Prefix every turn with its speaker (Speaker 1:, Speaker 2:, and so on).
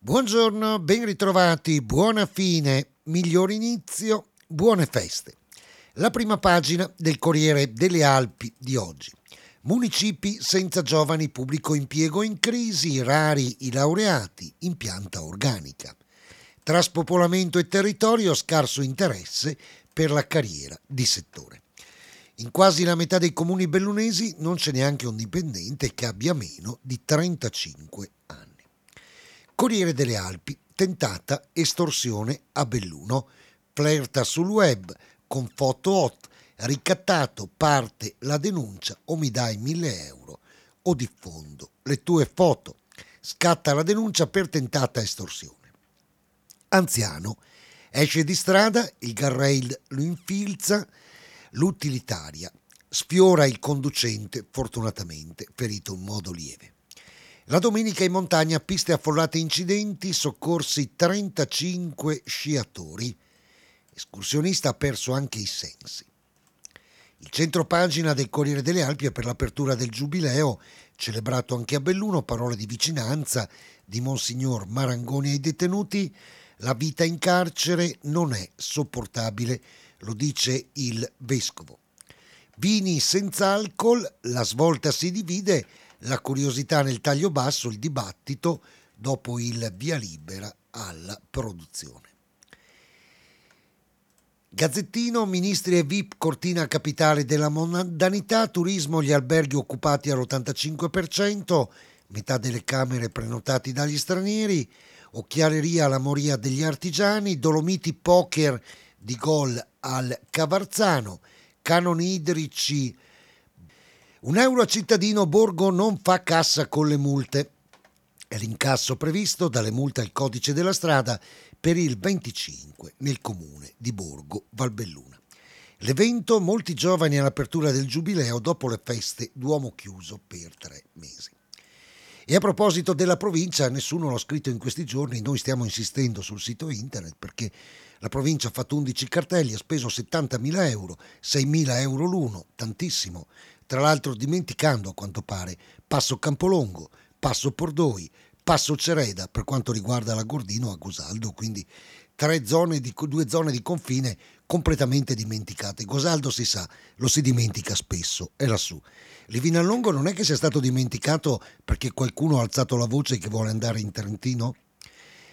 Speaker 1: Buongiorno, ben ritrovati, buona fine, miglior inizio, buone feste. La prima pagina del Corriere delle Alpi di oggi. Municipi senza giovani, pubblico impiego in crisi, rari i laureati, in pianta organica. Tra spopolamento e territorio, scarso interesse per la carriera di settore. In quasi la metà dei comuni bellunesi non c'è neanche un dipendente che abbia meno di 35 anni. Corriere delle Alpi, tentata estorsione a Belluno, flirta sul web con foto hot, ricattato, parte la denuncia o mi dai 1.000 euro o diffondo le tue foto. Scatta la denuncia per tentata estorsione. Anziano, esce di strada, il guardrail lo infilza, l'utilitaria sfiora il conducente, fortunatamente ferito in modo lieve. La domenica in montagna, piste affollate, incidenti, soccorsi 35 sciatori. Escursionista ha perso anche i sensi. Il centropagina del Corriere delle Alpi è per l'apertura del Giubileo, celebrato anche a Belluno, parole di vicinanza di Monsignor Marangoni ai detenuti. La vita in carcere non è sopportabile, lo dice il vescovo. Vini senza alcol, la svolta si divide, la curiosità nel taglio basso, il dibattito dopo il via libera alla produzione. Gazzettino, ministri e VIP, Cortina capitale della mondanità, turismo, gli alberghi occupati all'85%, metà delle camere prenotati dagli stranieri, occhialeria alla moria degli artigiani, Dolomiti poker di gol al Cavarzano, canoni idrici. €1 a cittadino, Borgo non fa cassa con le multe. È l'incasso previsto dalle multe al codice della strada per il 25 nel comune di Borgo Valbelluna. L'evento, molti giovani all'apertura del Giubileo dopo le feste, Duomo chiuso per 3 mesi. E a proposito della provincia, nessuno l'ha scritto in questi giorni, noi stiamo insistendo sul sito internet perché la provincia ha fatto 11 cartelli, ha speso 70.000 euro, 6.000 euro l'uno, tantissimo. Tra l'altro dimenticando, a quanto pare, Passo Campolongo, Passo Pordoi, Passo Cereda per quanto riguarda la Gordino a Gosaldo, quindi due zone di confine completamente dimenticate. Gosaldo si sa, lo si dimentica spesso, è lassù. Livinallongo non è che sia stato dimenticato perché qualcuno ha alzato la voce che vuole andare in Trentino?